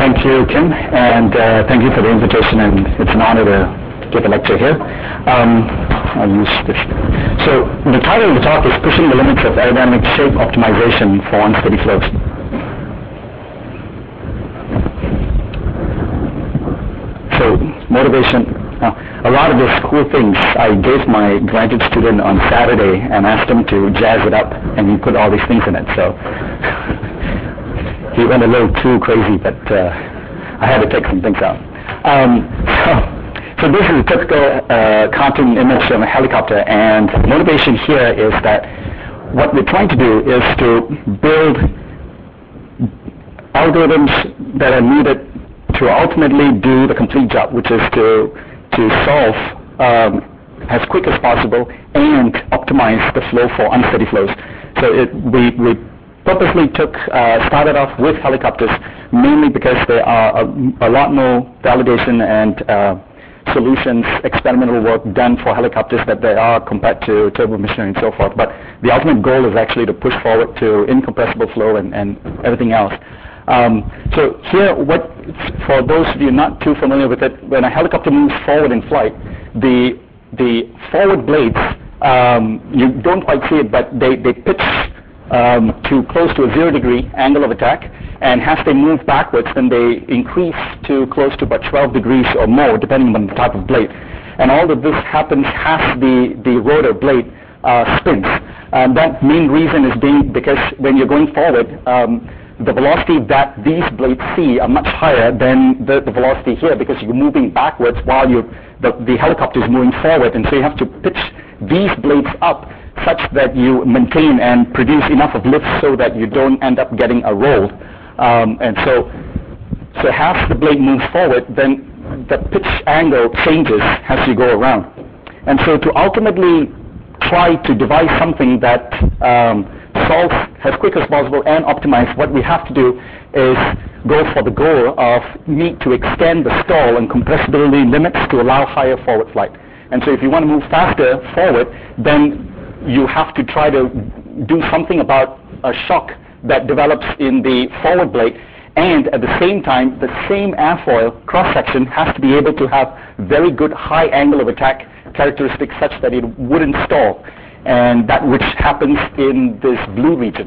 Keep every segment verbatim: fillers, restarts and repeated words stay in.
thank you, Kim, and uh, thank you for the invitation, and it's an honor to give a lecture here. Um, I'll use this. So the title of the talk is Pushing the Limits of Aerodynamic Shape Optimization for Unsteady Flows. So motivation. Uh, a lot of these cool things I gave my graduate student on Saturday and asked him to jazz it up, and he put all these things in it. So he went a little too crazy, but uh, I had to take some things out. Um, so, so this is a typical uh, cartoon image of a helicopter, and the motivation here is that what we're trying to do is to build algorithms that are needed to ultimately do the complete job, which is to to solve um, as quick as possible and optimize the flow for unsteady flows. So it, we, we purposely took, uh, started off with helicopters mainly because there are a, a lot more validation and uh, solutions, experimental work done for helicopters that there are compared to turbo machinery and so forth. But the ultimate goal is actually to push forward to incompressible flow and, and everything else. Um, so here, what, for those of you not too familiar with it, when a helicopter moves forward in flight, the the forward blades, um, you don't quite see it, but they, they pitch um, to close to a zero degree angle of attack, and as they move backwards, then they increase to close to about twelve degrees or more, depending on the type of blade. And all of this happens as the, the rotor blade uh, spins. And that main reason is being because when you're going forward, um, the velocity that these blades see are much higher than the, the velocity here, because you're moving backwards while you the, the helicopter is moving forward, and so you have to pitch these blades up such that you maintain and produce enough of lift so that you don't end up getting a roll. Um, and so, so as the blade moves forward, then the pitch angle changes as you go around. And so to ultimately try to devise something that um, solve as quick as possible and optimize, what we have to do is go for the goal of need to extend the stall and compressibility limits to allow higher forward flight. And so if you want to move faster forward, then you have to try to do something about a shock that develops in the forward blade, and at the same time, the same airfoil cross-section has to be able to have very good high angle of attack characteristics such that it wouldn't stall, and that which happens in this blue region.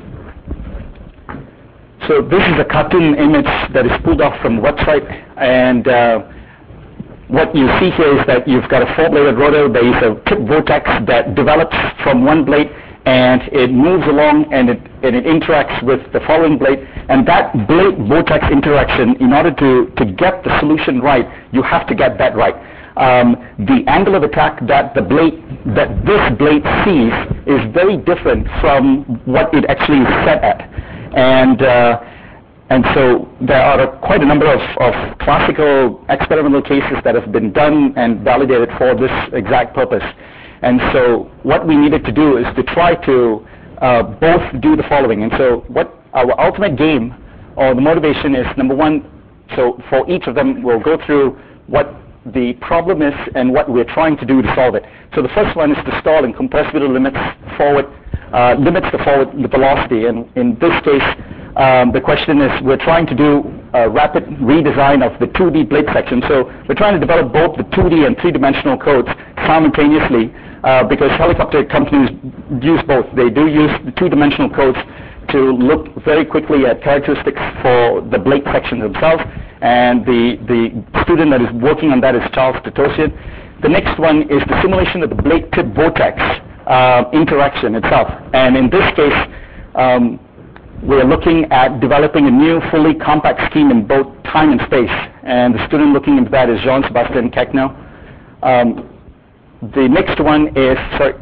So this is a cartoon image that is pulled off from the website, and uh, what you see here is that you've got a four-bladed rotor. There is a tip vortex that develops from one blade, and it moves along, and it, and it interacts with the following blade. And that blade vortex interaction, in order to, to get the solution right, you have to get that right. Um, the angle of attack that the blade, that this blade sees, is very different from what it actually is set at, and uh, and so there are quite a number of, of classical experimental cases that have been done and validated for this exact purpose. And so what we needed to do is to try to uh, both do the following. And so what our ultimate game or the motivation is, number one, so for each of them we'll go through what the problem is and what we're trying to do to solve it. So the first one is to stall and compressibility limits forward, uh, limits the forward the velocity. And in this case, um, the question is, we're trying to do a rapid redesign of the two D blade section. So we're trying to develop both the two D and three-dimensional codes simultaneously, uh, because helicopter companies use both. They do use the two-dimensional codes to look very quickly at characteristics for the blade sections themselves, and the, the student that is working on that is Charles Totosian. The next one is the simulation of the blade tip vortex uh, interaction itself, and in this case um, we're looking at developing a new fully compact scheme in both time and space, and the student looking into that is Jean-Sébastien Quecno. Um, the next one is, sorry,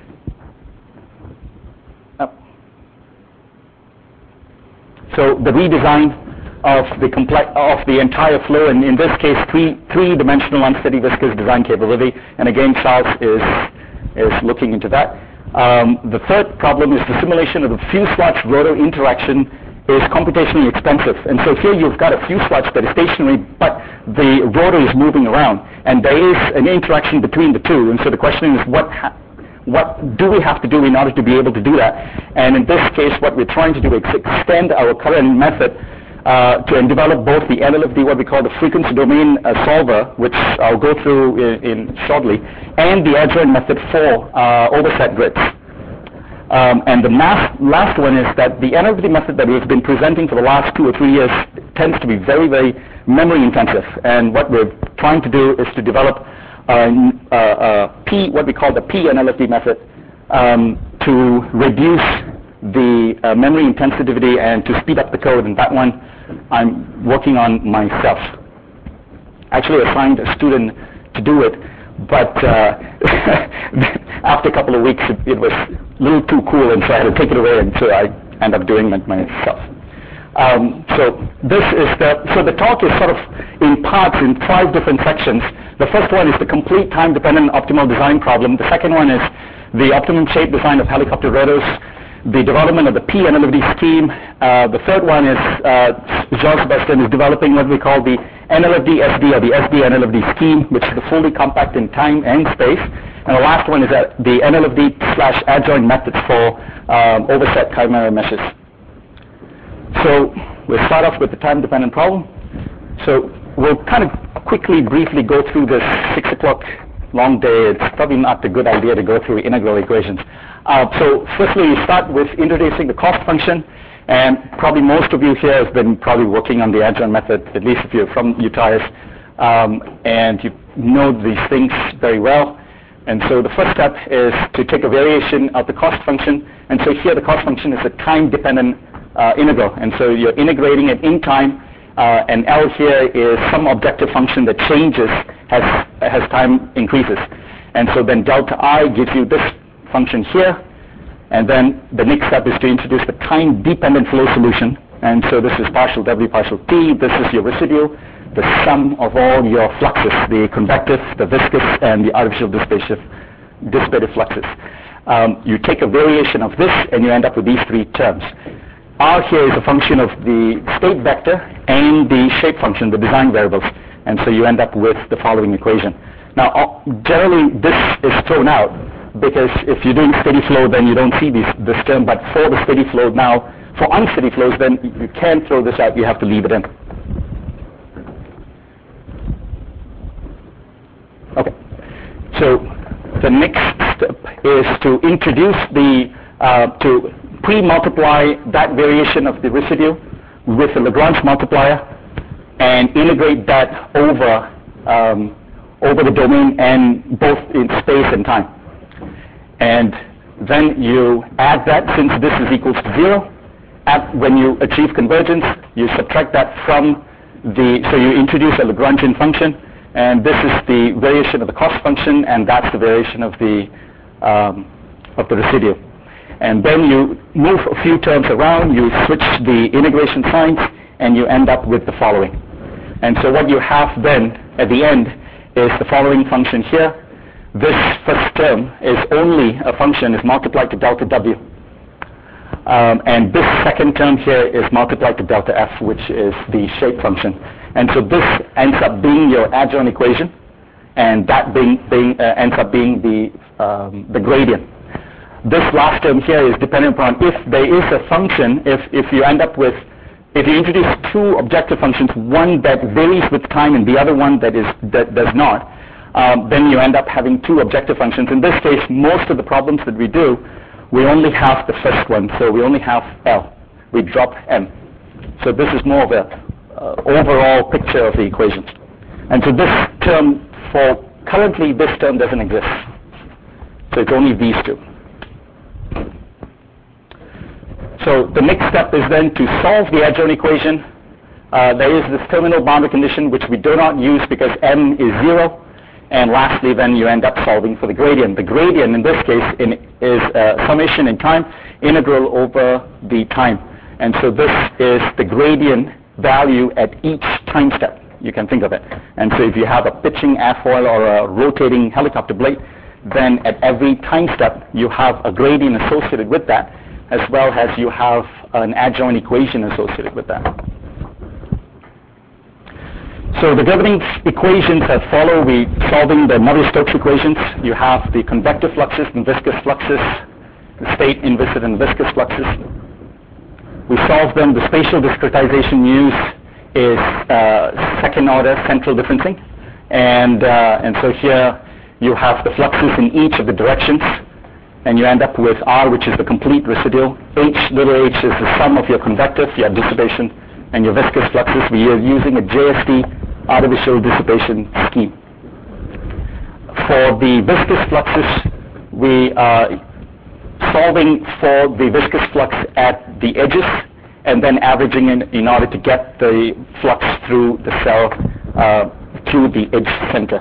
so the redesign of the complex of the entire flow, and in this case, three three-dimensional unsteady viscous design capability. And again, Charles is is looking into that. Um, the third problem is the simulation of the fuselage rotor interaction is computationally expensive. And so here you've got a fuselage that is stationary, but the rotor is moving around, and there is an interaction between the two. And so the question is, what ha what do we have to do in order to be able to do that? And in this case, what we're trying to do is extend our current method uh, to and develop both the N L F D, what we call the frequency domain uh, solver, which I'll go through in, in shortly, and the adjoint method for uh, overset grids. Um, and the last, last one is that the N L F D method that we've been presenting for the last two or three years tends to be very, very memory intensive. And what we're trying to do is to develop uh, uh, uh, P, what we call the P N L F D method, um, to reduce the uh, memory intensity and to speed up the code. And that one I'm working on myself. Actually assigned a student to do it, but uh, after a couple of weeks it, it was a little too cool, and so I had to take it away, and so I end up doing it myself. Um, so this is the, so the talk is sort of in parts in five different sections. The first one is the complete time-dependent optimal design problem. The second one is the optimum shape design of helicopter rotors, the development of the P N L F D scheme. Uh, the third one is uh, Jean-Sébastien is developing what we call the N L F D S D, or the S D N L F D scheme, which is the fully compact in time and space. And the last one is uh, the N L F D slash adjoint methods for um, overset chimera meshes. So we'll start off with the time-dependent problem. So we'll kind of quickly, briefly go through this six o'clock long day. It's probably not a good idea to go through integral equations. Uh, so firstly, you start with introducing the cost function. And probably most of you here have been probably working on the adjoint method, at least if you're from U T I S, um, and you know these things very well. And so the first step is to take a variation of the cost function. And so here the cost function is a time-dependent uh, integral. And so you're integrating it in time. Uh, and L here is some objective function that changes as, as time increases. And so then delta I gives you this function here. And then the next step is to introduce the time-dependent flow solution. And so this is partial W, partial T. This is your residual, the sum of all your fluxes, the convective, the viscous, and the artificial dissipative, dissipative fluxes. Um, you take a variation of this, and you end up with these three terms. R here is a function of the state vector and the shape function, the design variables. And so you end up with the following equation. Now, generally, this is thrown out, because if you're doing steady flow, then you don't see these, this term. But for the steady flow now, for unsteady flows, then you can't throw this out. You have to leave it in. Okay. So the next step is to introduce the, uh, to pre-multiply that variation of the residue with the Lagrange multiplier and integrate that over, um, over the domain, and both in space and time. And then you add that, since this is equals to zero. At, when you achieve convergence, you subtract that from the, so you introduce a Lagrangian function, and this is the variation of the cost function, and that's the variation of the, um, of the residue. And then you move a few terms around, you switch the integration signs, and you end up with the following. And so what you have then at the end is the following function here. This first term is only a function, is multiplied to delta W. Um, and this second term here is multiplied to delta F, which is the shape function. And so this ends up being your adjoint equation, and that being, being, uh, ends up being the, um, the gradient. This last term here is dependent upon if there is a function, if, if you end up with, if you introduce two objective functions, one that varies with time and the other one that, is, that does not, Um, then you end up having two objective functions. In this case, most of the problems that we do, we only have the first one, so we only have L. We drop M. So this is more of a uh, overall picture of the equations. And so this term, for currently this term doesn't exist. So it's only these two. So the next step is then to solve the adjoint equation. Uh, there is this terminal boundary condition, which we do not use because M is zero. And lastly, then you end up solving for the gradient. The gradient in this case in, is a summation in time, integral over the time. And so this is the gradient value at each time step. You can think of it. And so if you have a pitching airfoil or a rotating helicopter blade, then at every time step you have a gradient associated with that, as well as you have an adjoint equation associated with that. So the governing equations that follow, we solving the Navier-Stokes equations. You have the convective fluxes and viscous fluxes, the state, inviscid, and viscous fluxes. We solve them. The spatial discretization used is uh, second order central differencing. And, uh, and so here you have the fluxes in each of the directions, and you end up with R, which is the complete residual. H, little h, is the sum of your convective, your dissipation, and your viscous fluxes. We are using a J S D artificial dissipation scheme. For the viscous fluxes, we are solving for the viscous flux at the edges and then averaging in in order to get the flux through the cell uh, through the edge center.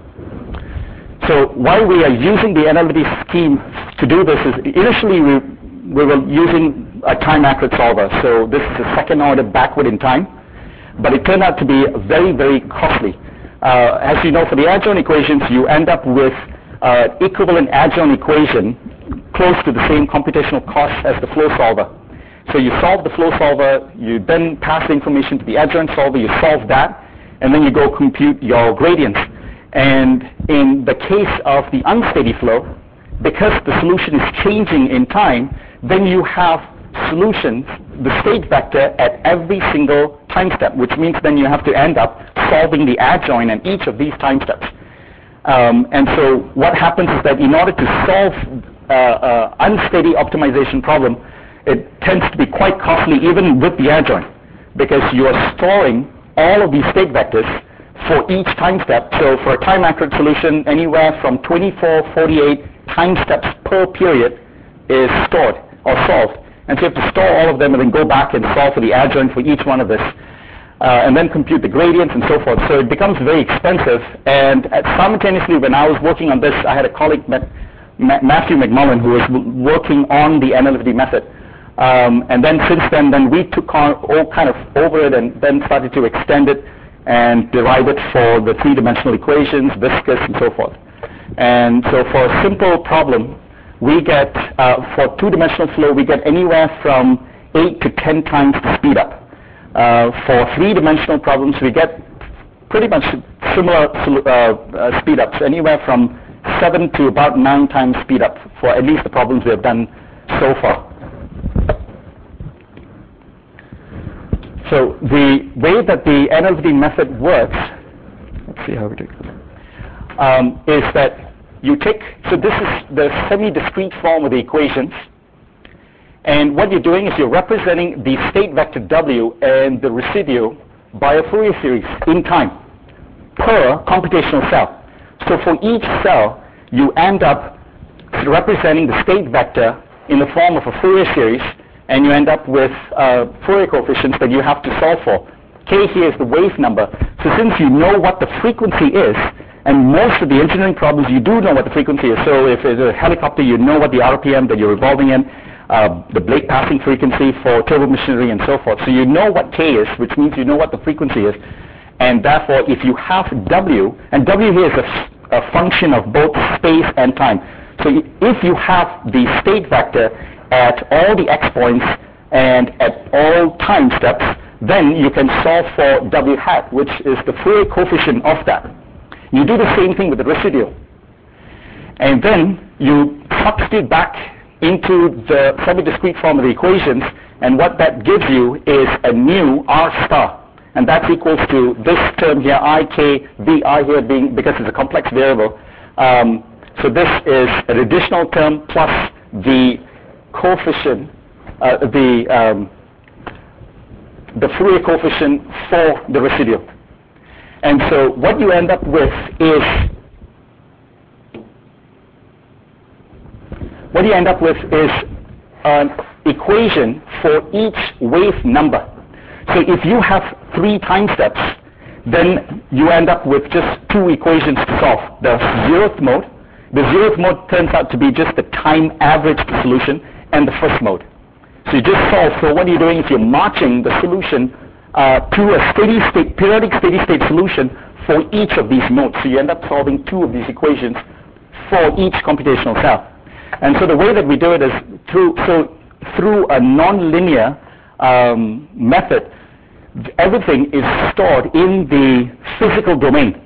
So while we are using the N L V D scheme to do this, is initially we, we were using a time accurate solver. So this is a second order backward in time, but it turned out to be very, very costly. Uh, as you know, for the adjoint equations, you end up with uh, equivalent adjoint equation close to the same computational cost as the flow solver. So you solve the flow solver, you then pass the information to the adjoint solver, you solve that, and then you go compute your gradients. And in the case of the unsteady flow, because the solution is changing in time, then you have solutions, the state vector at every single time step, which means then you have to end up solving the adjoint at each of these time steps. Um, and so what happens is that in order to solve uh, uh, unsteady optimization problem, it tends to be quite costly even with the adjoint, because you are storing all of these state vectors for each time step. So for a time accurate solution, anywhere from twenty-four, forty-eight time steps per period is stored or solved. And so you have to store all of them and then go back and solve for the adjoint for each one of this, uh, and then compute the gradients and so forth. So it becomes very expensive. And at simultaneously, when I was working on this, I had a colleague, Ma- Ma- Matthew McMullen, who was w- working on the N L V D method. Um, and then since then, then we took on all kind of over it and then started to extend it and derive it for the three-dimensional equations, viscous, and so forth. And so for a simple problem, we get, uh, for two-dimensional flow, we get anywhere from eight to ten times the speed up. Uh, for three-dimensional problems, we get pretty much similar uh, uh, speed ups, anywhere from seven to about nine times speed up for at least the problems we have done so far. So the way that the N L V D method works, let's see how we do it, um, is that you take, so this is the semi-discrete form of the equations, and what you're doing is you're representing the state vector W and the residue by a Fourier series in time per computational cell. So for each cell, you end up representing the state vector in the form of a Fourier series, and you end up with uh, Fourier coefficients that you have to solve for. K here is the wave number. So since you know what the frequency is, and most of the engineering problems you do know what the frequency is, so if it's a helicopter, you know what the R P M that you're revolving in, uh, the blade passing frequency for turbo machinery and so forth. So you know what K is, which means you know what the frequency is. And therefore, if you have W, and W here is a, a function of both space and time. So if you have the state vector at all the x points and at all time steps, then you can solve for W hat, which is the Fourier coefficient of that. You do the same thing with the residual. And then you substitute back into the semi-discrete form of the equations, and what that gives you is a new R star. And that's equals to this term here, I, K, V, I here being, because it's a complex variable. Um, so this is an additional term plus the coefficient, uh, the um, the Fourier coefficient for the residual. And so what you end up with is, what you end up with is an equation for each wave number. So if you have three time steps, then you end up with just two equations to solve. The zeroth mode, the zeroth mode turns out to be just the time average solution, and the first mode. So you just solve. So what you're doing is you're marching the solution uh, to a steady state, periodic steady state solution for each of these modes. So you end up solving two of these equations for each computational cell. And so the way that we do it is through, so through a nonlinear um, method, everything is stored in the physical domain.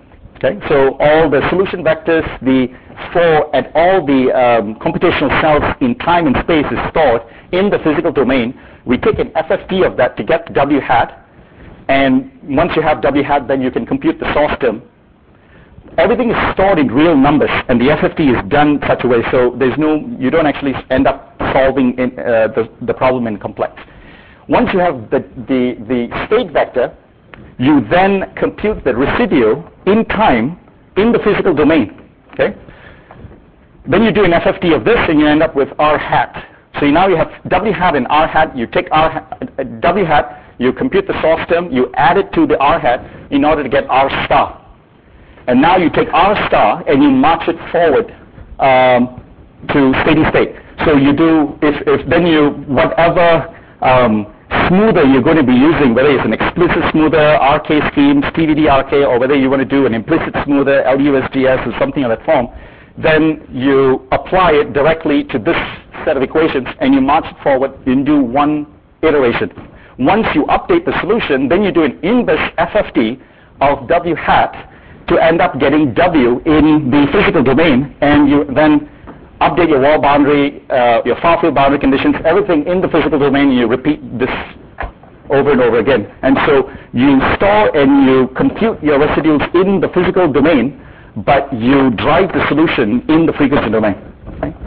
Okay, so all the solution vectors, the for and all the um, computational cells in time and space is stored in the physical domain. We take an F F T of that to get W hat, and once you have W hat, then you can compute the source term. Everything is stored in real numbers, and the F F T is done such a way so there's no, you don't actually end up solving in, uh, the, the problem in complex. Once you have the, the, the state vector, you then compute the residue in time in the physical domain. Okay? Then you do an F F T of this, and you end up with R hat. So now you have W hat and R hat. You take R hat, uh, W hat, you compute the source term, you add it to the R hat in order to get R star. And now you take R star and you march it forward um, to steady state. So you do, if, if then you, whatever um, smoother you're going to be using, whether it's an explicit smoother, R K schemes, T V D R K, or whether you want to do an implicit smoother, L U S G S, or something of that form, then you apply it directly to this set of equations and you march it forward and do one iteration. Once you update the solution, then you do an inverse F F T of W hat to end up getting W in the physical domain, and you then update your wall boundary, uh, your far field boundary conditions, everything in the physical domain, and you repeat this over and over again. And so you store and you compute your residues in the physical domain, but you drive the solution in the frequency domain. Okay?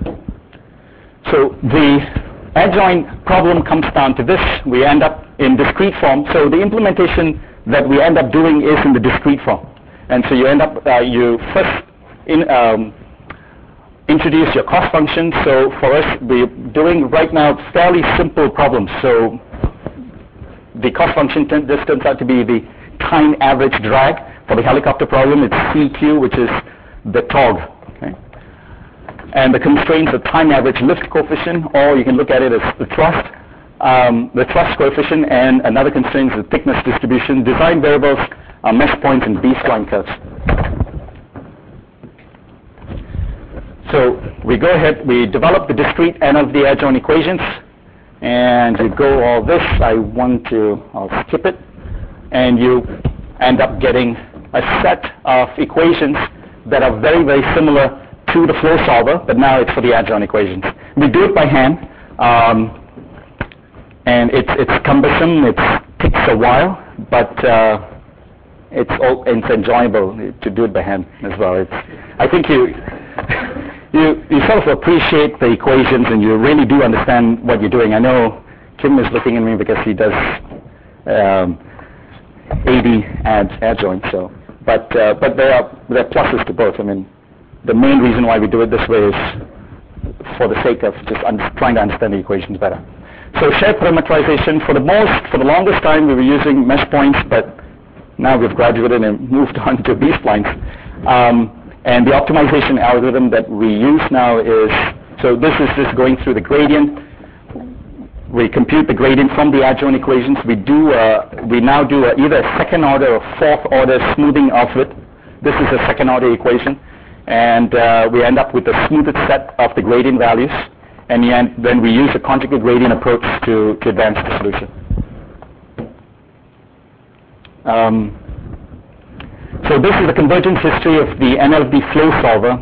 So the adjoint problem comes down to this. We end up in discrete form. So the implementation that we end up doing is in the discrete form. And so you end up, uh, you first in, um, introduce your cost function. So for us, we're doing right now fairly simple problems. So the cost function, t- this turns out to be the time average drag. For the helicopter problem, it's C Q, which is the torque. Okay? And the constraints are time average lift coefficient, or you can look at it as the thrust, um, the thrust coefficient, and another constraint is the thickness distribution. Design variables are mesh points and B-spline curves. So we go ahead, we develop the discrete N of the adjoint equations, and you go all this. I want to, I'll skip it, and you end up getting a set of equations that are very, very similar to the flow solver, but now it's for the adjoint equations. We do it by hand, um, and it's, it's cumbersome, it takes a while, but uh, it's, all, it's enjoyable to do it by hand as well. It's, I think you, you, you sort of appreciate the equations and you really do understand what you're doing. I know Kim is looking at me because he does um, A D ad, adjoint, so. But, uh, but there are, there are pluses to both. I mean, the main reason why we do it this way is for the sake of just un- trying to understand the equations better. So shared parameterization, for the most, for the longest time we were using mesh points, but now we've graduated and moved on to B-splines. Um, and the optimization algorithm that we use now is, so this is just going through the gradient. We compute the gradient from the adjoint equations. We do, uh, we now do a, either a second order or fourth order smoothing of it. This is a second order equation. And uh, we end up with a smoothed set of the gradient values. And then we use a conjugate gradient approach to, to advance the solution. Um, so this is the convergence history of the N L B flow solver.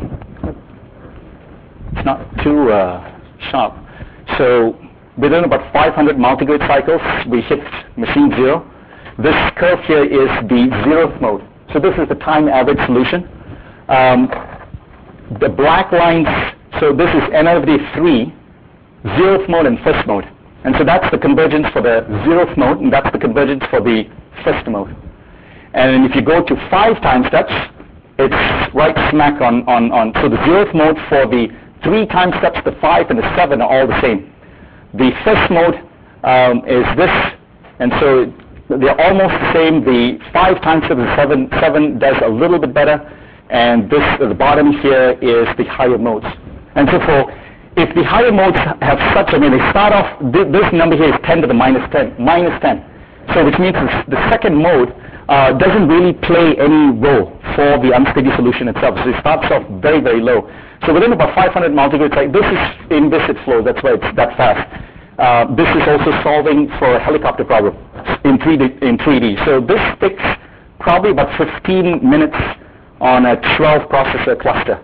It's not too uh, sharp. So within about five hundred multi-grid cycles, we hit machine zero. This curve here is the zeroth mode. So this is the time average solution. Um, the black lines, so this is N L B three, zeroth mode and first mode. And so that's the convergence for the zeroth mode, and that's the convergence for the first mode. And if you go to five time steps, it's right smack on, on, on. So the zeroth mode for the three time steps, the five and the seven are all the same. The first mode um, is this, and so they're almost the same. The five times seven, seven, seven does a little bit better, and this at the bottom here is the higher modes. And so for, if the higher modes have such, I mean, they start off, th- this number here is ten to the minus ten, minus ten. So which means the second mode uh, doesn't really play any role for the unsteady solution itself. So it starts off very, very low. So within about five hundred multi-grid cycles, this is inviscid flow, that's why it's that fast. Uh, this is also solving for a helicopter problem in three D, in three D. So this takes probably about fifteen minutes on a twelve processor cluster.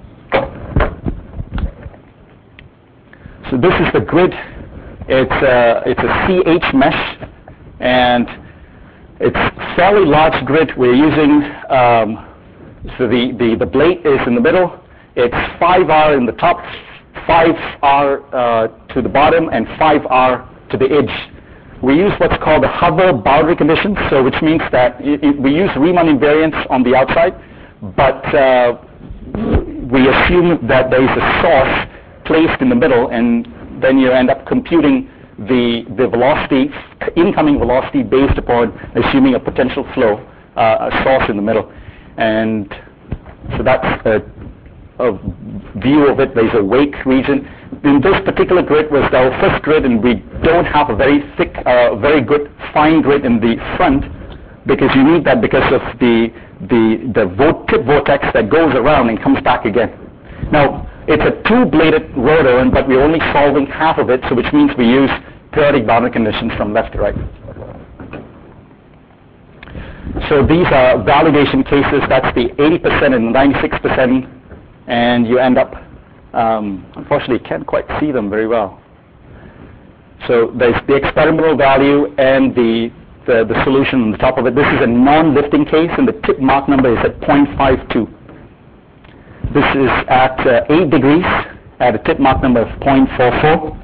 So this is the grid. It's a, it's a C H mesh, and it's a fairly large grid. We're using, um, so the, the, the blade is in the middle. It's five R in the top, five R uh, to the bottom, and five R to the edge. We use what's called the hover boundary conditions, so which means that it, it, we use Riemann invariance on the outside, but uh, we assume that there is a source placed in the middle, and then you end up computing the, the velocity, incoming velocity based upon assuming a potential flow, uh, a source in the middle. And so that's a, a view of it. There's a wake region. In this particular grid was our first grid, and we don't have a very thick, uh, very good fine grid in the front, because you need that because of the, the, the vo- tip vortex that goes around and comes back again. Now, it's a two-bladed rotor, and, but we're only solving half of it, so which means we use periodic boundary conditions from left to right. So these are validation cases. That's the eighty percent and ninety-six percent, and you end up, um, unfortunately, you can't quite see them very well. So there's the experimental value and the, the, the solution on the top of it. This is a non-lifting case, and the tip Mach number is at zero point five two. This is at uh, eight degrees at a tip Mach number of zero point four four.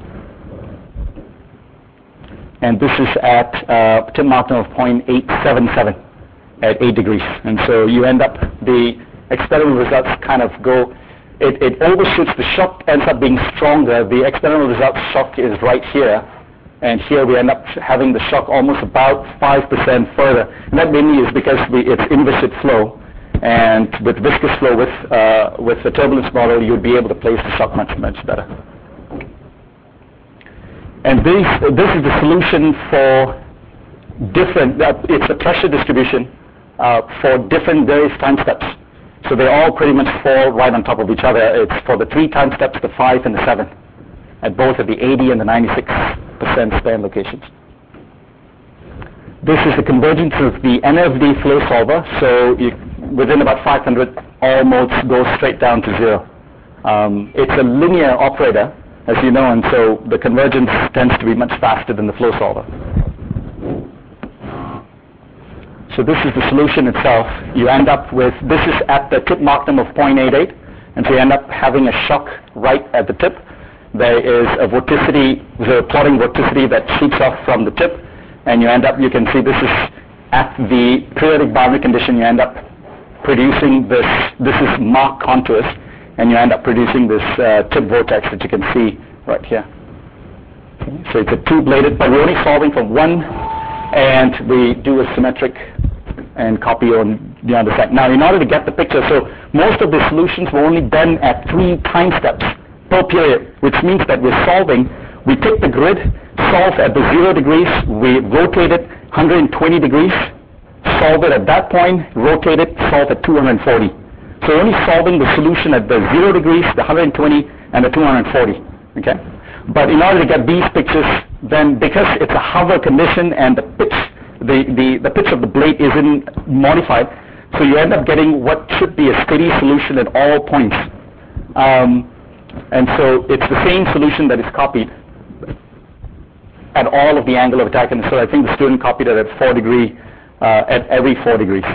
And this is at uh, tip Mach number of zero point eight seven seven at eight degrees. And so you end up, the experimental results kind of go, it, it overshoots, the shock ends up being stronger. The experimental results shock is right here. And here we end up having the shock almost about five percent further. And that mainly is because we, it's inviscid flow. And with viscous flow, with uh, with the turbulence model, you'd be able to place the shock much, much better. And this, this is the solution for different, uh, it's a pressure distribution uh, for different various time steps. So they all pretty much fall right on top of each other. It's for the three time steps, the five and the seven, at both at the eighty and the ninety-six percent span locations. This is the convergence of the N F D flow solver. So you, within about five hundred, all modes go straight down to zero. Um, it's a linear operator, as you know, and so the convergence tends to be much faster than the flow solver. So this is the solution itself. You end up with, this is at the tip Mach number of zero point eight eight, and so you end up having a shock right at the tip. There is a vorticity, there's a plotting vorticity that shoots off from the tip, and you end up, you can see this is at the periodic boundary condition, you end up producing this, this is Mach contours, and you end up producing this uh, tip vortex that you can see right here. Okay. So it's a two-bladed, but we're only solving for one, and we do a symmetric and copy on the other side. Now, in order to get the picture, so most of the solutions were only done at three time steps per period, which means that we're solving, we take the grid, solve at the zero degrees, we rotate it one hundred twenty degrees, solve it at that point, rotate it, solve at two hundred forty. So only solving the solution at the zero degrees, the one hundred twenty, and the two hundred forty. Okay? But in order to get these pictures, then because it's a hover condition and the pitch, the, the, the pitch of the blade isn't modified, so you end up getting what should be a steady solution at all points. Um, and so it's the same solution that is copied at all of the angle of attack, and so I think the student copied it at four degree, uh, at every four degrees.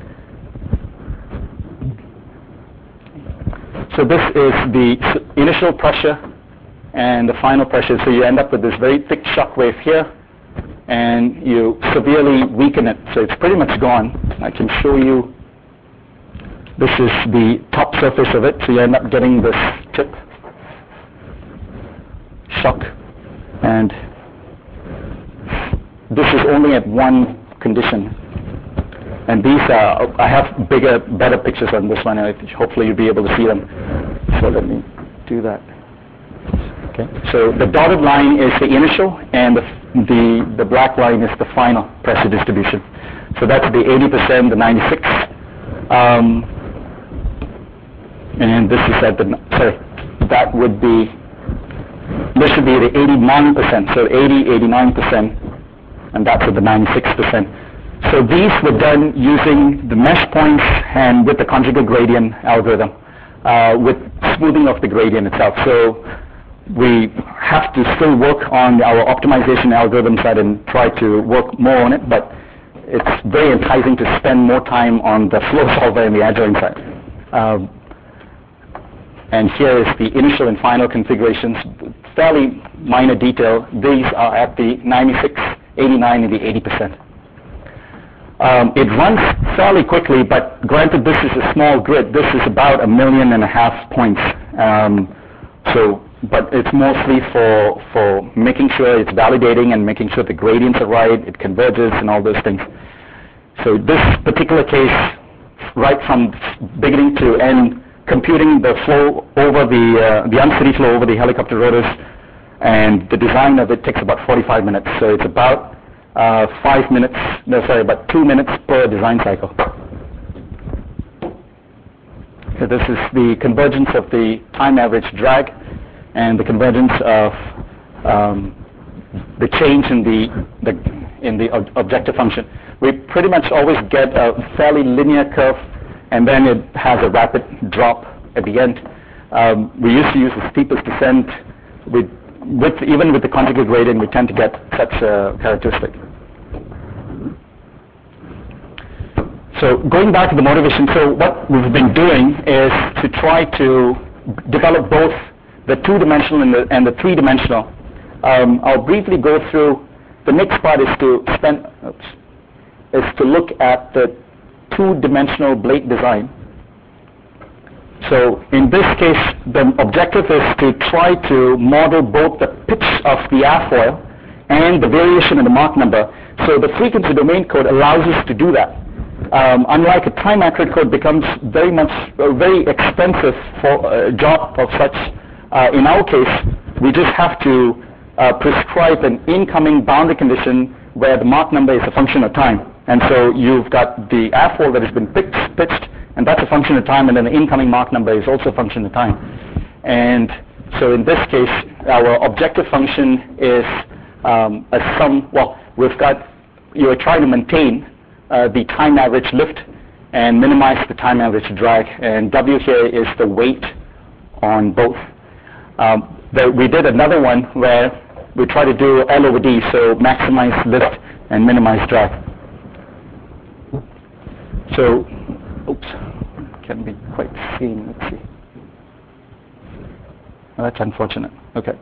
So this is the initial pressure and the final pressure. So you end up with this very thick shock wave here, and you severely weaken it. So it's pretty much gone. I can show you. This is the top surface of it. So you end up getting this tip shock, and this is only at one condition. And these are, I have bigger, better pictures on this one, and hopefully you'll be able to see them. So let me do that. Okay. So the dotted line is the initial, and the, the, the black line is the final pressure distribution. So that's the eighty percent, the ninety-six. Um, and this is at the, sorry, that would be, this should be the eighty-nine percent. So eighty, eighty-nine percent, and that's at the ninety-six percent. So these were done using the mesh points and with the conjugate gradient algorithm, uh, with smoothing of the gradient itself. So we have to still work on our optimization algorithm side and try to work more on it, but it's very enticing to spend more time on the flow solver and the Agilent side. Um, and here is the initial and final configurations, fairly minor detail. These are at the ninety-six, eighty-nine, and the eighty percent. Um, it runs fairly quickly, but granted this is a small grid. This is about a million and a half points. Um, so, but it's mostly for, for making sure it's validating and making sure the gradients are right, it converges and all those things. So this particular case, right from beginning to end, computing the flow over the, uh, the unsteady flow over the helicopter rotors, and the design of it takes about forty-five minutes. So it's about uh, five minutes, no sorry, about two minutes per design cycle. So this is the convergence of the time average drag and the convergence of um, the change in the, the, in the ob- objective function. We pretty much always get a fairly linear curve, and then it has a rapid drop at the end. Um, we used to use the steepest descent. We, with, even with the conjugate gradient, we tend to get such a characteristic. So going back to the motivation, so what we've been doing is to try to develop both the two-dimensional and the, and the three-dimensional. Um, I'll briefly go through. The next part is to spend, oops, is to look at the two-dimensional blade design. So in this case, the objective is to try to model both the pitch of the airfoil and the variation in the Mach number. So the frequency domain code allows us to do that. Um, unlike a time-accurate code becomes very much, uh, very expensive for a job of such. Uh, in our case, we just have to uh, prescribe an incoming boundary condition where the Mach number is a function of time. And so you've got the airfoil that has been pitched, pitched, and that's a function of time, and then the incoming Mach number is also a function of time. And so in this case, our objective function is um, a sum, well, we've got, you're trying to maintain uh, the time average lift and minimize the time average drag, and W here is the weight on both. Um, the, we did another one where we try to do L over D, so maximize lift and minimize drag. So, oops, can't be quite seen. Let's see. Well, that's unfortunate. Okay.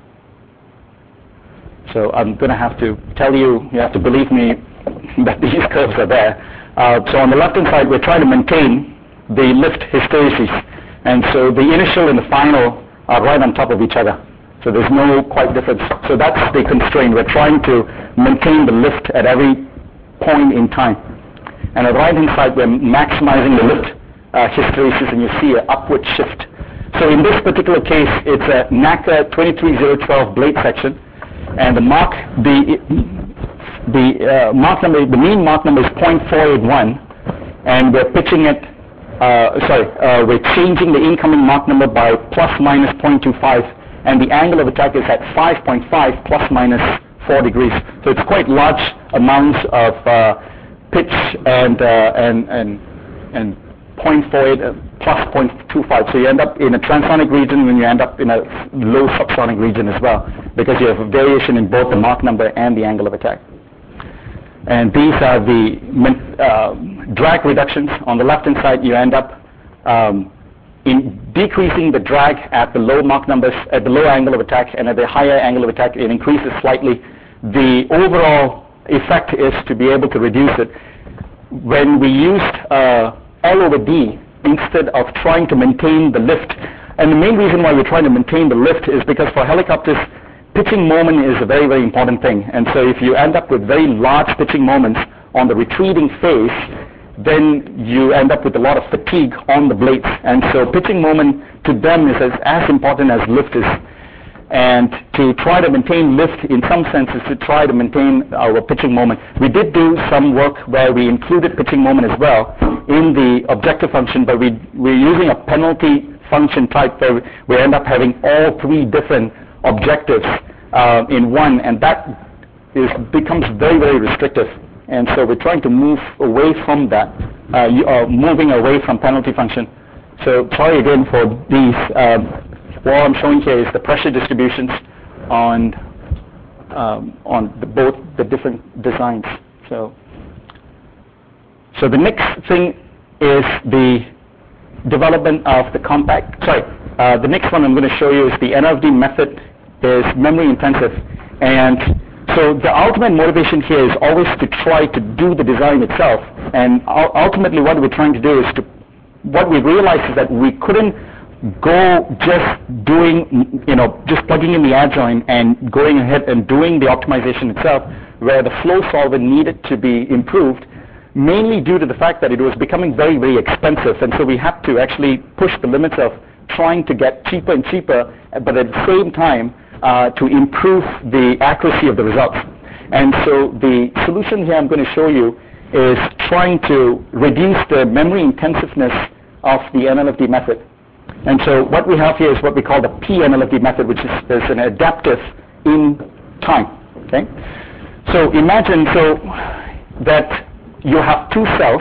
So I'm going to have to tell you, you have to believe me that these curves are there. Uh, so on the left-hand side, we're trying to maintain the lift hysteresis. And so the initial and the final are right on top of each other. So there's no quite difference. So that's the constraint. We're trying to maintain the lift at every point in time. And on the right-hand side, we're maximizing the lift uh, hysteresis, and you see an upward shift. So in this particular case, it's a NACA twenty-three zero twelve blade section, and the Mach, the the uh, Mach number, the mean Mach number is zero point four eight one, and we're pitching it. Uh, sorry, uh, we're changing the incoming Mach number by plus minus zero point two five, and the angle of attack is at five point five plus minus four degrees. So it's quite large amounts of uh, pitch and uh, and and and zero point four eight uh, plus zero point two five. So you end up in a transonic region when you end up in a low subsonic region as well, because you have a variation in both the Mach number and the angle of attack. And these are the uh, drag reductions. On the left-hand side, you end up um, in decreasing the drag at the low Mach numbers, at the low angle of attack, and at the higher angle of attack, it increases slightly. The overall effect is to be able to reduce it. When we used uh, L over D instead of trying to maintain the lift, and the main reason why we're trying to maintain the lift is because for helicopters, pitching moment is a very, very important thing. And so if you end up with very large pitching moments on the retreating phase, then you end up with a lot of fatigue on the blades. And so pitching moment to them is as, as important as lift is. And to try to maintain lift in some sense is to try to maintain our pitching moment. We did do some work where we included pitching moment as well in the objective function, but we, we're using a penalty function type where we end up having all three different objectives uh, in one, and that is becomes very, very restrictive. And so we're trying to move away from that, uh, you are moving away from penalty function. So sorry again for these. Um, what I'm showing here is the pressure distributions on um, on the, both the different designs. So, so the next thing is the development of the compact. Sorry, uh, the next one I'm going to show you is the N L F D method is memory intensive, and so the ultimate motivation here is always to try to do the design itself. And ultimately, what we're trying to do is to what we realized is that we couldn't go just doing, you know, just plugging in the adjoint and going ahead and doing the optimization itself, where the flow solver needed to be improved, mainly due to the fact that it was becoming very, very expensive. And so we had to actually push the limits of trying to get cheaper and cheaper, but at the same time uh, to improve the accuracy of the results. And so the solution here I'm going to show you is trying to reduce the memory intensiveness of the N L F D method. And so what we have here is what we call the P N L F D method, which is, is an adaptive in time. Okay? So imagine so that you have two cells,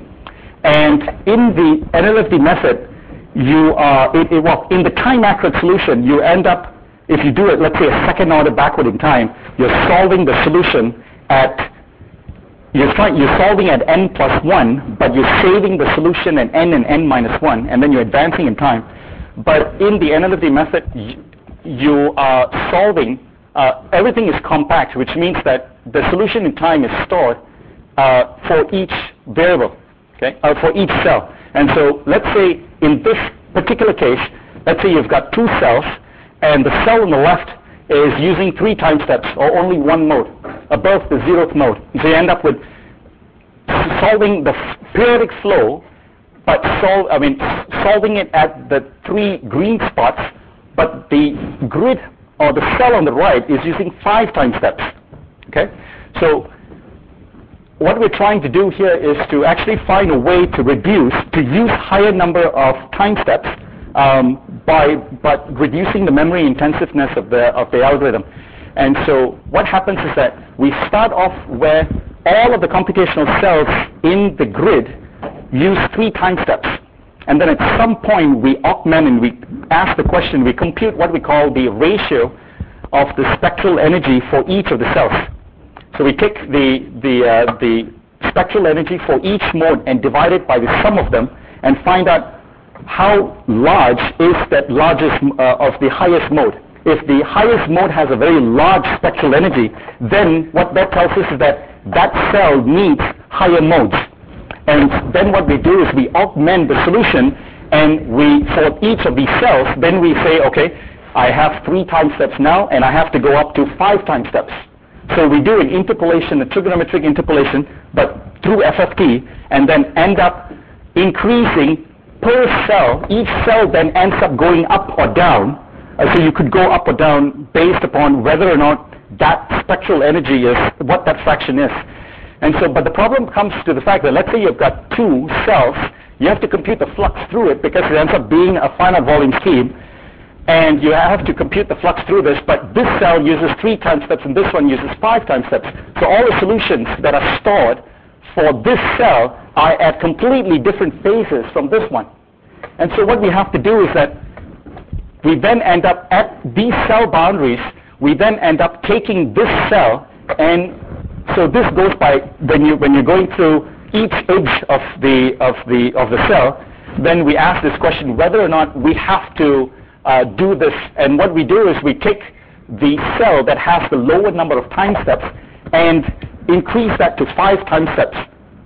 and in the N L F D method, you are it, it, well, in the time accurate solution, you end up, if you do it, let's say a second order backward in time, you're solving the solution at You're, trying, you're solving at n plus one, but you're saving the solution at n and n minus one, and then you're advancing in time. But in the N L F D method, you, you are solving, uh, everything is compact, which means that the solution in time is stored uh, for each variable, okay, uh, for each cell. And so let's say in this particular case, let's say you've got two cells, and the cell on the left is using three time steps, or only one mode, above the zeroth mode. So you end up with solving the periodic flow, but solve, I mean, solving it at the three green spots, but the grid or the cell on the right is using five time steps. Okay? So what we're trying to do here is to actually find a way to reduce, to use higher number of time steps um, by but reducing the memory intensiveness of the of the algorithm. And so what happens is that we start off where all of the computational cells in the grid use three time steps. And then at some point we augment and we ask the question, we compute what we call the ratio of the spectral energy for each of the cells. So we take the, the, uh, the spectral energy for each mode and divide it by the sum of them and find out how large is that largest uh, of the highest mode. If the highest mode has a very large spectral energy, then what that tells us is that that cell needs higher modes. And then what we do is we augment the solution, and we, for each of these cells, then we say, okay, I have three time steps now, and I have to go up to five time steps. So we do an interpolation, a trigonometric interpolation, but through F F T, and then end up increasing per cell. Each cell then ends up going up or down. Uh, so you could go up or down based upon whether or not that spectral energy is what that fraction is. And so, but the problem comes to the fact that let's say you've got two cells, you have to compute the flux through it because it ends up being a finite volume scheme, and you have to compute the flux through this, but this cell uses three time steps and this one uses five time steps. So all the solutions that are stored for this cell are at completely different phases from this one. And so what we have to do is that we then end up at these cell boundaries, we then end up taking this cell, and so this goes by when you when you're going through each edge of the of the of the cell, then we ask this question whether or not we have to uh, do this. And what we do is we take the cell that has the lower number of time steps and increase that to five time steps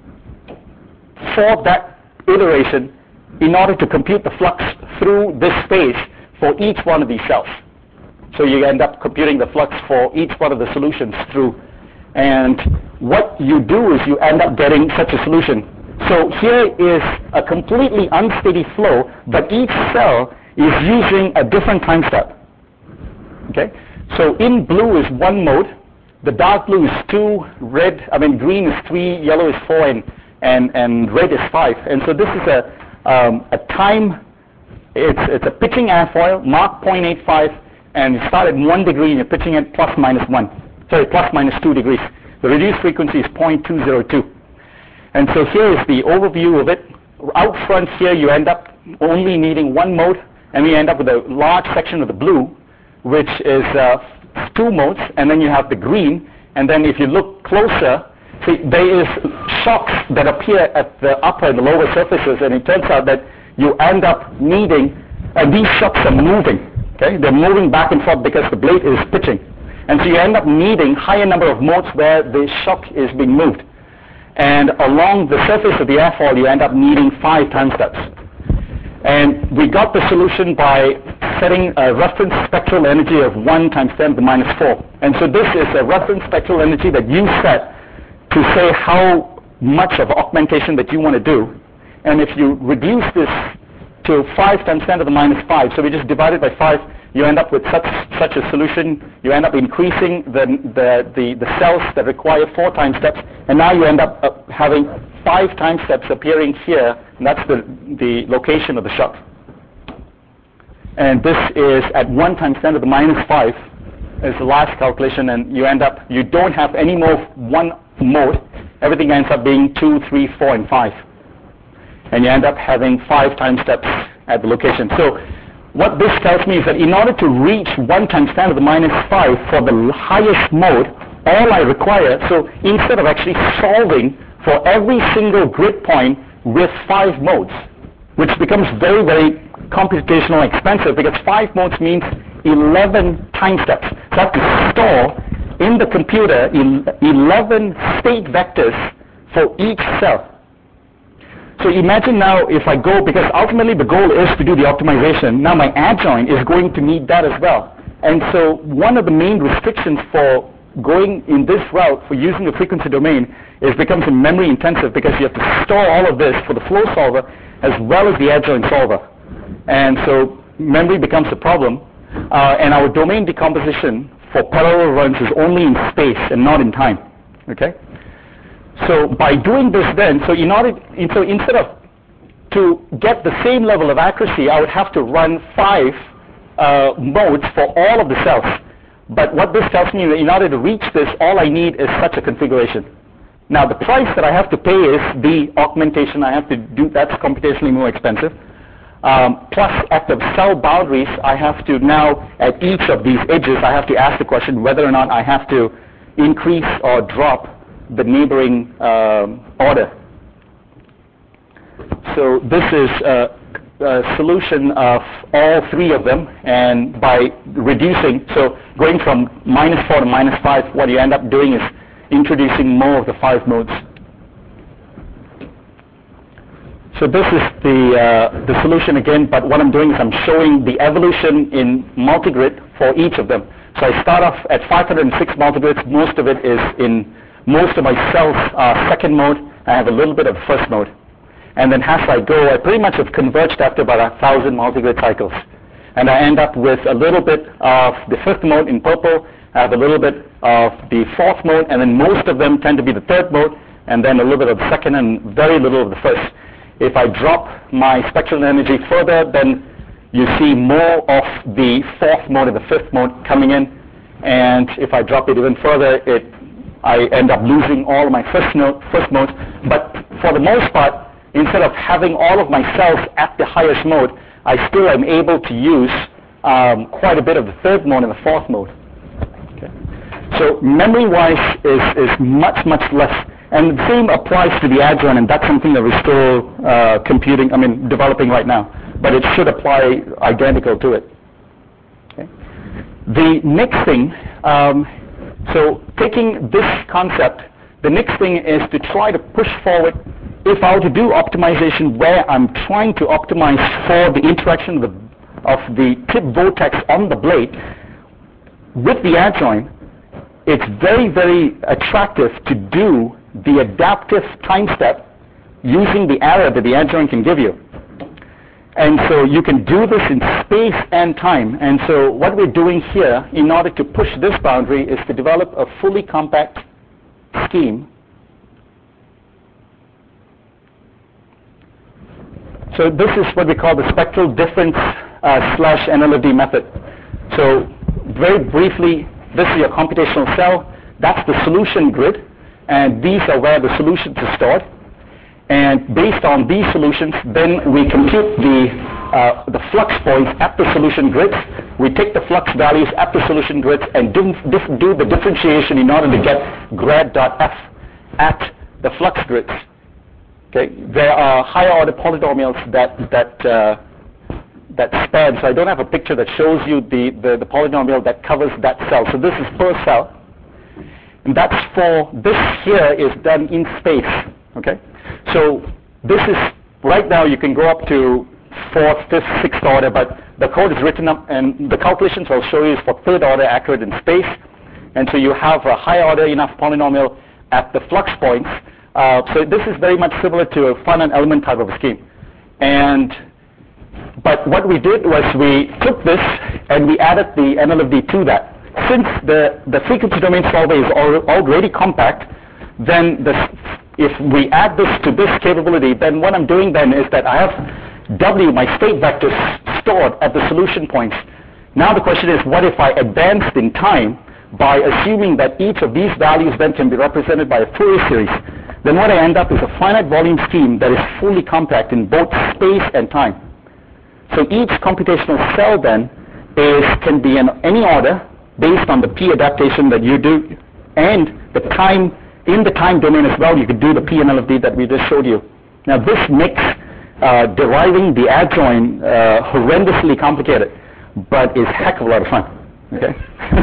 for that iteration in order to compute the flux through this space for each one of these cells. So you end up computing the flux for each one of the solutions through. And what you do is you end up getting such a solution. So here is a completely unsteady flow, but each cell is using a different time step. Okay? So in blue is one mode, the dark blue is two, red, I mean green is three, yellow is four, and, and, and red is five. And so this is a, um, a time, it's, it's a pitching airfoil, Mach zero point eight five, and you start at one degree and you're pitching it plus minus one. Sorry, plus minus two degrees. The reduced frequency is zero point two zero two. And so here is the overview of it. Out front here, you end up only needing one mode, and we end up with a large section of the blue, which is uh, two modes, and then you have the green, and then if you look closer, see, there is shocks that appear at the upper and the lower surfaces, and it turns out that you end up needing, and these shocks are moving, okay? They're moving back and forth because the blade is pitching. And so you end up needing higher number of modes where the shock is being moved. And along the surface of the airfoil, you end up needing five time steps. And we got the solution by setting a reference spectral energy of one times ten to the minus four. And so this is a reference spectral energy that you set to say how much of augmentation that you want to do. And if you reduce this to five times ten to the minus five, so we just divide it by five, you end up with such such a solution. You end up increasing the the the, the cells that require four time steps, and now you end up uh, having five time steps appearing here, and that's the the location of the shock. And this is at one times ten to the minus five is the last calculation, and you end up you don't have any more one mode. Everything ends up being two, three, four, and five, and you end up having five time steps at the location. So what this tells me is that in order to reach one times ten to the minus five for the highest mode, all I require, so instead of actually solving for every single grid point with five modes, which becomes very, very computationally expensive because five modes means eleven time steps. So I have to store in the computer eleven state vectors for each cell. So imagine now if I go, because ultimately the goal is to do the optimization, now my adjoint is going to need that as well. And so one of the main restrictions for going in this route for using the frequency domain is becomes memory intensive because you have to store all of this for the flow solver as well as the adjoint solver. And so memory becomes a problem. Uh, and our domain decomposition for parallel runs is only in space and not in time. Okay? So by doing this then, so in order, so instead of to get the same level of accuracy, I would have to run five uh, modes for all of the cells. But what this tells me, in order to reach this, all I need is such a configuration. Now the price that I have to pay is the augmentation I have to do, that's computationally more expensive. Um, plus at the cell boundaries, I have to now, at each of these edges, I have to ask the question whether or not I have to increase or drop the neighboring um, order. So this is a, a solution of all three of them, and by reducing, so going from minus four to minus five, what you end up doing is introducing more of the five modes. So this is the, uh, the solution again, but what I'm doing is I'm showing the evolution in multigrid for each of them. So I start off at five hundred six multigrids. Most of it is in, most of my cells are second mode. I have a little bit of first mode. And then as I go, I pretty much have converged after about a thousand multigrid cycles. And I end up with a little bit of the fifth mode in purple, I have a little bit of the fourth mode, and then most of them tend to be the third mode, and then a little bit of the second and very little of the first. If I drop my spectral energy further, then you see more of the fourth mode and the fifth mode coming in. And if I drop it even further, it, I end up losing all of my first, note, first modes. But for the most part, instead of having all of my cells at the highest mode, I still am able to use um, quite a bit of the third mode and the fourth mode. Okay. So memory-wise is, is much, much less. And the same applies to the adjoint, and that's something that we're still uh, computing, I mean, developing right now. But it should apply identical to it. Okay. The next thing, um, so taking this concept, the next thing is to try to push forward. If I were to do optimization where I'm trying to optimize for the interaction of the, of the tip vortex on the blade with the adjoint, it's very, very attractive to do the adaptive time step using the error that the adjoint can give you. And so you can do this in space and time. And so what we're doing here in order to push this boundary is to develop a fully compact scheme. So this is what we call the spectral difference uh, slash N L F D method. So very briefly, this is your computational cell. That's the solution grid. and these are where the solutions are stored. And based on these solutions, then we compute the, uh, the flux points at the solution grids. We take the flux values at the solution grids and do, do the differentiation in order to get grad.f at the flux grids. Okay? There are higher order polynomials that, that, uh, that span, so I don't have a picture that shows you the, the, the polynomial that covers that cell. So this is per cell. And that's for, this here is done in space. Okay? So this is, right now you can go up to fourth, fifth, sixth order, but the code is written up, and the calculations I'll show you is for third order accurate in space. And so you have a high order enough polynomial at the flux points. Uh, so this is very much similar to a finite element type of a scheme. And, but what we did was we took this and we added the N L F D to that. Since the, the frequency domain solver is al already compact, then the, if we add this to this capability, then what I'm doing then is that I have W, my state vectors, stored at the solution points. Now the question is, what if I advanced in time by assuming that each of these values then can be represented by a Fourier series? Then what I end up is a finite volume scheme that is fully compact in both space and time. So each computational cell then is, can be in any order based on the P adaptation that you do, and the time, in the time domain as well, you could do the P N L F D that we just showed you. Now this makes uh, deriving the adjoint uh, horrendously complicated, but is a heck of a lot of fun. Okay.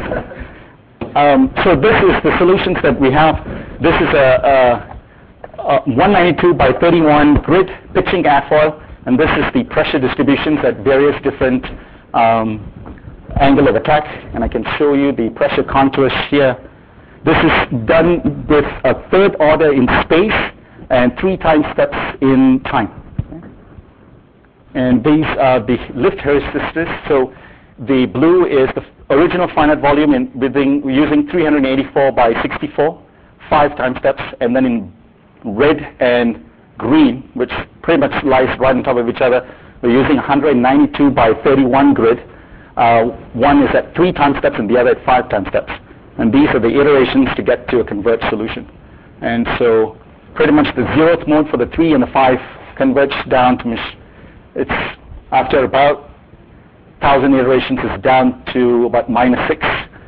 um, so this is the solutions that we have. This is a, a, a one ninety-two by thirty-one grid pitching airfoil, and this is the pressure distributions at various different um, angle of attack, and I can show you the pressure contours here. This is done with a third order in space and three time steps in time. And these are the lift hyristors. So the blue is the original finite volume in within, using three hundred eighty-four by sixty-four, five time steps, and then in red and green, which pretty much lies right on top of each other, we're using one hundred ninety-two by thirty-one grid. Uh, one is at three time steps and the other at five time steps. And these are the iterations to get to a converged solution. And so pretty much the zeroth mode for the three and the five converge down to, it's after about one thousand iterations, it's down to about minus six.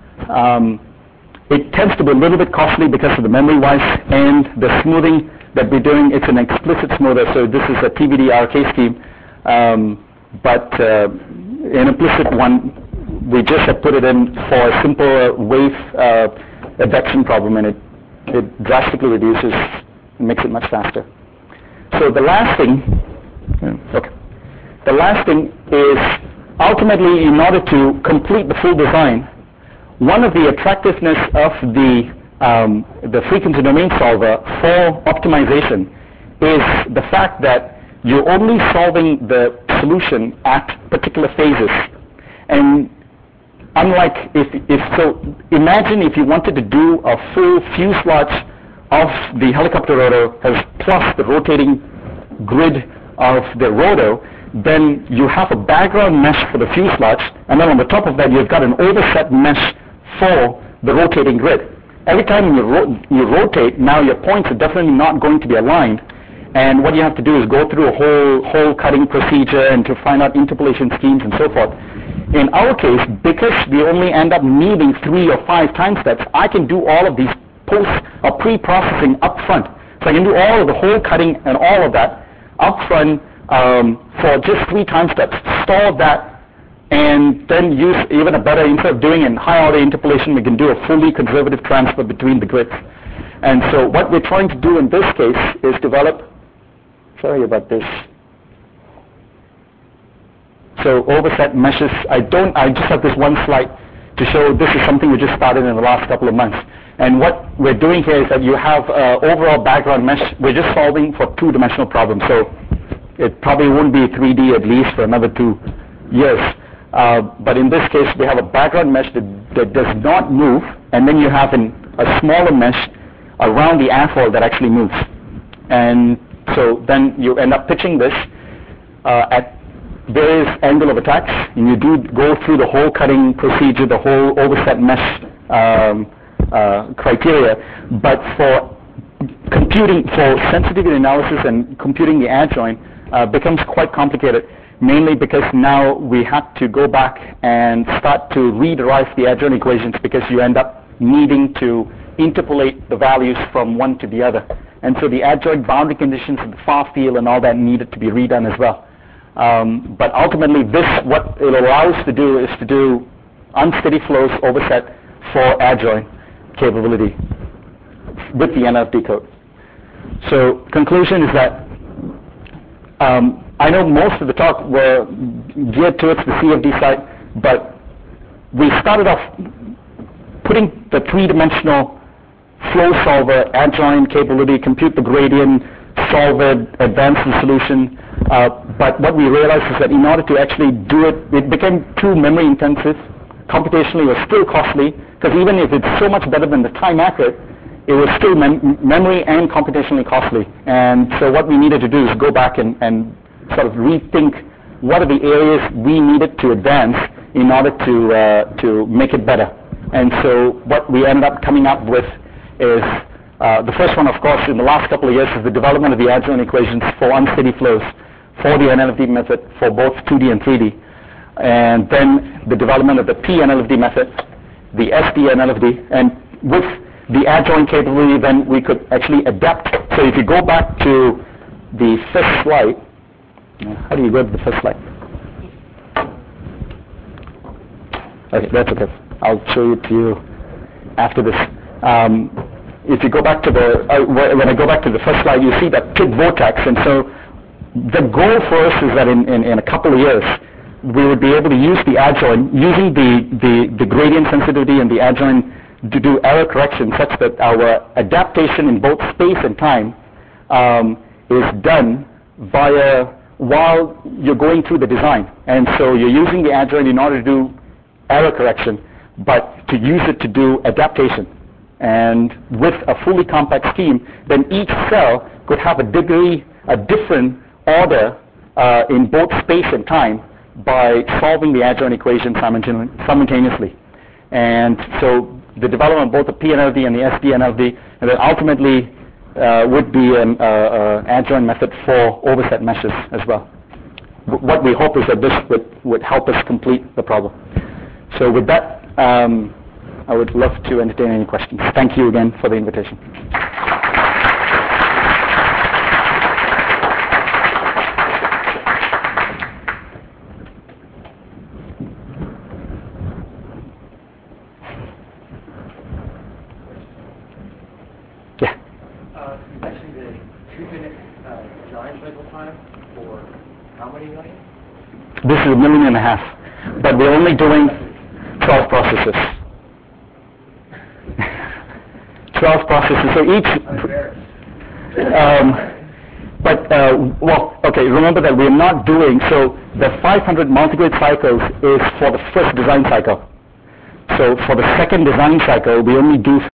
Um, it tends to be a little bit costly because of the memory wise and the smoothing that we're doing. It's an explicit smoother, so this is a T B D R K scheme. Um, but uh, an implicit one, we just have put it in for a simple wave uh, advection problem, and it, it drastically reduces and makes it much faster. So the last thing, okay, the last thing is ultimately, in order to complete the full design, one of the attractiveness of the um, the frequency domain solver for optimization is the fact that you're only solving the solution at particular phases. And unlike if, if so, imagine if you wanted to do a full fuselage of the helicopter rotor as plus the rotating grid of the rotor, then you have a background mesh for the fuselage, and then on the top of that you've got an overset mesh for the rotating grid. Every time you, ro you rotate, now your points are definitely not going to be aligned, and what you have to do is go through a whole whole cutting procedure and to find out interpolation schemes and so forth. In our case, because we only end up needing three or five time steps, I can do all of these post or pre-processing up front. So I can do all of the whole cutting and all of that up front um, for just three time steps, store that, and then use even a better, instead of doing in high order interpolation, we can do a fully conservative transfer between the grids. And so what we're trying to do in this case is develop, sorry about this, so overset meshes. I don't, I just have this one slide to show this is something we just started in the last couple of months. And what we're doing here is that you have uh, overall background mesh. We're just solving for two-dimensional problems, so it probably won't be three D at least for another two years. Uh, but in this case, we have a background mesh that, that does not move, and then you have an, a smaller mesh around the airfoil that actually moves. And so then you end up pitching this uh, at various angle of attacks, and you do go through the whole cutting procedure, the whole overset mesh um, uh, criteria. But for computing for sensitivity analysis and computing the adjoint uh, becomes quite complicated, mainly because now we have to go back and start to rederive the adjoint equations because you end up needing to interpolate the values from one to the other. And so the adjoint boundary conditions of the far field and all that needed to be redone as well. Um, but ultimately, this, what it allows to do is to do unsteady flows overset for adjoint capability with the N L F D code. So conclusion is that um, I know most of the talk were geared towards the C F D side, but we started off putting the three-dimensional flow solver, adjoint capability, compute the gradient, solve it, advance the solution. Uh, but what we realized is that in order to actually do it, it became too memory intensive. Computationally, it was still costly, because even if it's so much better than the time accurate, it was still mem- memory and computationally costly. And so what we needed to do is go back and, and sort of rethink what are the areas we needed to advance in order to, uh, to make it better. And so what we ended up coming up with is, uh, the first one, of course, in the last couple of years is the development of the adjoint equations for unsteady flows for the N L F D method for both two D and three D. And then the development of the P N L F D method, the S D N L F D, and with the adjoint capability, then we could actually adapt. So if you go back to the first slide, how do you go to the first slide? Okay, that's okay. I'll show it to you after this. Um, if you go back to the, uh, when I go back to the first slide, you see that tick vortex. And so the goal for us is that in, in, in a couple of years, we would be able to use the adjoint, using the, the, the gradient sensitivity and the adjoint to do error correction such that our adaptation in both space and time um, is done via while you're going through the design. And so you're using the adjoint in order to do error correction, but to use it to do adaptation. And with a fully compact scheme, then each cell could have a degree, a different order uh, in both space and time by solving the adjoint equation simultaneously. And so the development of both the P N L F D and the S D N L F D, and then ultimately uh, would be an uh, uh, adjoint method for overset meshes as well. W- what we hope is that this would, would help us complete the problem. So with that, um, I would love to entertain any questions. Thank you again for the invitation. Yeah. Uh, you mentioned the two-minute uh, design cycle time for how many million? This is a million and a half, but we're only doing twelve processes. twelve processes, so each... Um, but, uh, well, okay, remember that we're not doing, so the five hundred multigrid cycles is for the first design cycle. So for the second design cycle, we only do